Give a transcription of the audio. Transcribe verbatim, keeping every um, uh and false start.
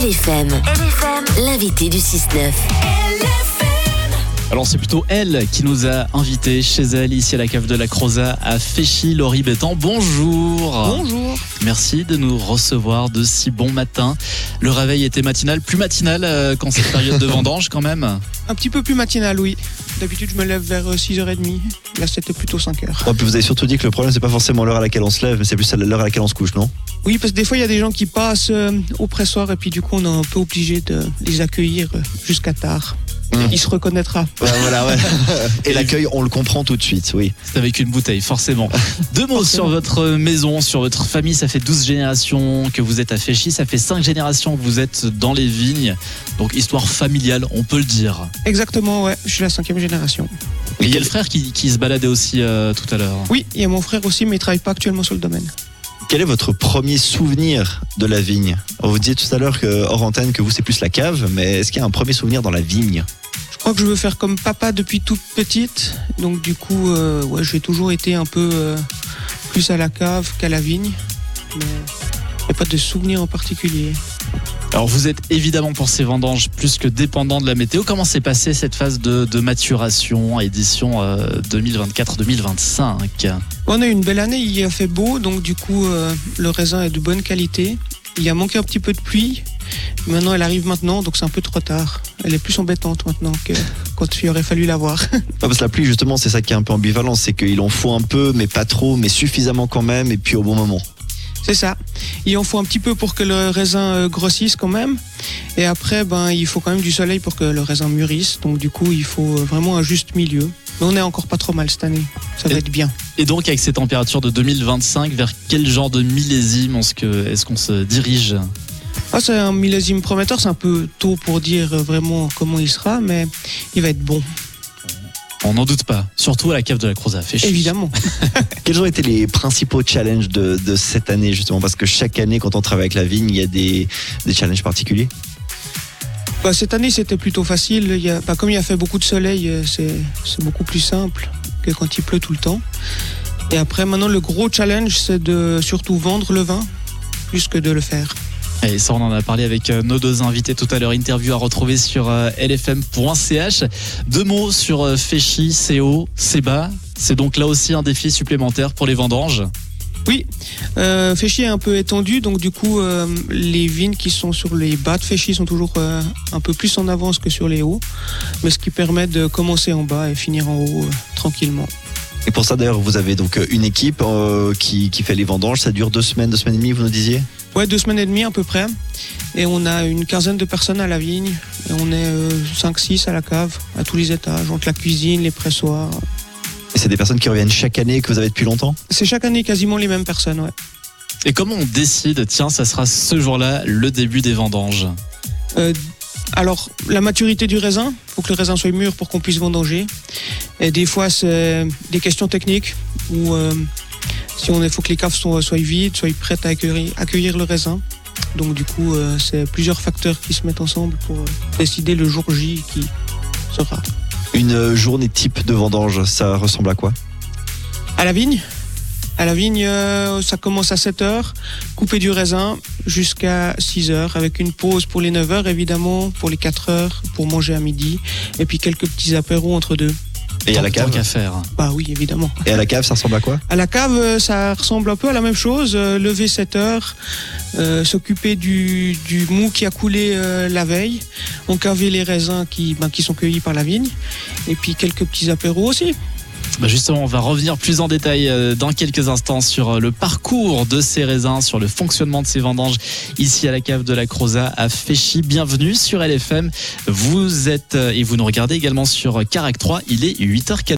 L F M, L F M, l'invité du six neuf. Alors c'est plutôt elle qui nous a invités chez elle, ici à la cave de la Crozat à Féchy. Laurie Bétan, bonjour. Bonjour. Merci de nous recevoir de si bon matin. Le réveil était matinal, plus matinal euh, qu'en cette période de vendange quand même. Un petit peu plus matinal, oui. D'habitude, je me lève vers six heures trente. Là, c'était plutôt cinq heures. Oh, puis vous avez surtout dit que le problème, c'est pas forcément l'heure à laquelle on se lève, mais c'est plus l'heure à laquelle on se couche, non ? Oui, parce que des fois, il y a des gens qui passent euh, au pressoir et puis du coup, on est un peu obligé de les accueillir euh, jusqu'à tard. Mmh. Il se reconnaîtra. Ouais, voilà, ouais. Et l'accueil, on le comprend tout de suite, oui. C'est avec une bouteille, forcément. Deux mots Forcément. sur votre maison, sur votre famille. Ça fait douze générations que vous êtes à Féchy. Ça fait cinq générations que vous êtes dans les vignes. Donc, histoire familiale, on peut le dire. Exactement, ouais. Je suis la cinquième génération. Et il y a le frère qui, qui se baladait aussi euh, tout à l'heure. Oui, il y a mon frère aussi, mais il ne travaille pas actuellement sur le domaine. Quel est votre premier souvenir de la vigne ? Alors, vous disiez tout à l'heure, que, hors antenne, que vous, c'est plus la cave, mais est-ce qu'il y a un premier souvenir dans la vigne ? Je crois que je veux faire comme papa depuis toute petite. Donc, du coup, euh, ouais, j'ai toujours été un peu euh, plus à la cave qu'à la vigne. Mais il n'y a pas de souvenir en particulier. Alors vous êtes évidemment pour ces vendanges plus que dépendant de la météo. Comment s'est passée cette phase de, de maturation, édition euh, deux mille vingt-quatre deux mille vingt-cinq ? On a eu une belle année, il a fait beau, donc du coup euh, le raisin est de bonne qualité. Il a manqué un petit peu de pluie, maintenant elle arrive maintenant, donc c'est un peu trop tard. Elle est plus embêtante maintenant que quand il aurait fallu l'avoir. Ah, parce que la pluie, justement, c'est ça qui est un peu ambivalent, c'est qu'il en faut un peu, mais pas trop, mais suffisamment quand même, et puis au bon moment. C'est ça. Il en faut un petit peu pour que le raisin grossisse quand même. Et après, ben, il faut quand même du soleil pour que le raisin mûrisse. Donc du coup, il faut vraiment un juste milieu. Mais on est encore pas trop mal cette année. Ça va et, être bien. Et donc, avec ces températures de deux mille vingt-cinq, vers quel genre de millésime est-ce, que, est-ce qu'on se dirige ? Ah, c'est un millésime prometteur. C'est un peu tôt pour dire vraiment comment il sera, mais il va être bon. On n'en doute pas, surtout à la cave de la Crozat à Féchy. Évidemment. Quels ont été les principaux challenges de, de cette année, justement ? Parce que chaque année, quand on travaille avec la vigne, il y a des, des challenges particuliers. Bah, cette année, c'était plutôt facile. Il y a, bah, comme il a fait beaucoup de soleil, c'est, c'est beaucoup plus simple que quand il pleut tout le temps. Et après, maintenant, le gros challenge, c'est de surtout vendre le vin, plus que de le faire. Et ça, on en a parlé avec nos deux invités tout à l'heure. Interview à retrouver sur L F M point C H. Deux mots sur Féchy, c'est haut, c'est bas. C'est donc là aussi un défi supplémentaire pour les vendanges. Oui, euh, Féchy est un peu étendu, donc du coup, euh, les vignes qui sont sur les bas de Féchy sont toujours euh, un peu plus en avance que sur les hauts, mais ce qui permet de commencer en bas et finir en haut euh, tranquillement. Et pour ça, d'ailleurs, vous avez donc une équipe euh, qui, qui fait les vendanges. Ça dure deux semaines, deux semaines et demie, vous nous disiez ? Ouais, deux semaines et demie à peu près. Et on a une quinzaine de personnes à la vigne. Et on est euh, cinq six à la cave, à tous les étages, entre la cuisine, les pressoirs. Et c'est des personnes qui reviennent chaque année, que vous avez depuis longtemps ? C'est chaque année quasiment les mêmes personnes, ouais. Et comment on décide, tiens, ça sera ce jour-là le début des vendanges ? euh, Alors, la maturité du raisin, il faut que le raisin soit mûr pour qu'on puisse vendanger. Et des fois, c'est des questions techniques où euh, si on, il faut que les caves soient, soient vides, soient prêtes à accueillir, accueillir le raisin. Donc du coup, euh, c'est plusieurs facteurs qui se mettent ensemble pour euh, décider le jour J qui sera. Une journée type de vendange, ça ressemble à quoi ? À la vigne À la vigne, euh, ça commence à sept heures, couper du raisin jusqu'à six heures, avec une pause pour les neuf heures évidemment, pour les quatre heures, pour manger à midi, et puis quelques petits apéros entre deux. Et à la cave ? Tant qu'à faire. Bah oui, évidemment. Et à la cave, ça ressemble à quoi ? À la cave, ça ressemble un peu à la même chose. Euh, lever sept heures, euh, s'occuper du, du mou qui a coulé euh, la veille, on caver les raisins qui, ben, qui sont cueillis par la vigne, et puis quelques petits apéros aussi. Bah justement, on va revenir plus en détail dans quelques instants sur le parcours de ces raisins, sur le fonctionnement de ces vendanges ici à la cave de la Crozat à Féchy. Bienvenue sur L F M. Vous êtes et vous nous regardez également sur Carac trois. Il est huit heures quatorze.